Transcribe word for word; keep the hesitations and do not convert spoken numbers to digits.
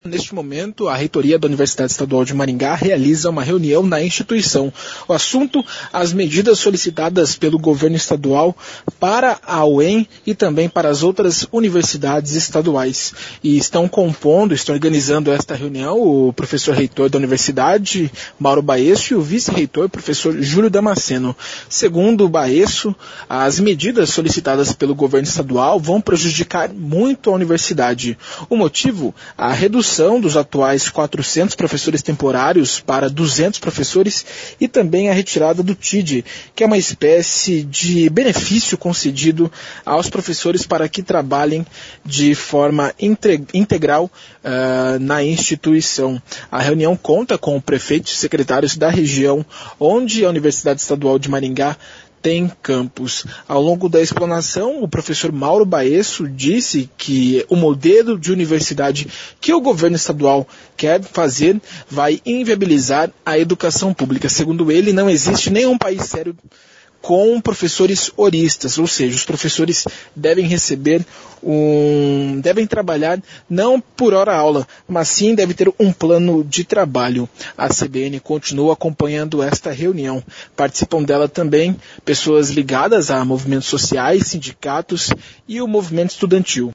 Neste momento, a reitoria da Universidade Estadual de Maringá realiza uma reunião na instituição. O assunto, as medidas solicitadas pelo governo estadual para a U E M e também para as outras universidades estaduais. E estão compondo, estão organizando esta reunião o professor reitor da universidade, Mauro Baesso, e o vice-reitor, professor Júlio Damasceno. Segundo o Baesso, as medidas solicitadas pelo governo estadual vão prejudicar muito a universidade. O motivo, a redução dos atuais quatrocentos professores temporários para duzentos professores e também a retirada do T I D, que é uma espécie de benefício concedido aos professores para que trabalhem de forma integral uh, na instituição. A reunião conta com o prefeito e secretários da região onde a Universidade Estadual de Maringá tem campus. Ao longo da explanação, o professor Mauro Baesso disse que o modelo de universidade que o governo estadual quer fazer vai inviabilizar a educação pública. Segundo ele, não existe nenhum país sério com professores horistas, ou seja, os professores devem receber um, devem trabalhar não por hora aula, mas sim deve ter um plano de trabalho. A C B N continua acompanhando esta reunião. Participam dela também pessoas ligadas a movimentos sociais, sindicatos e o movimento estudantil.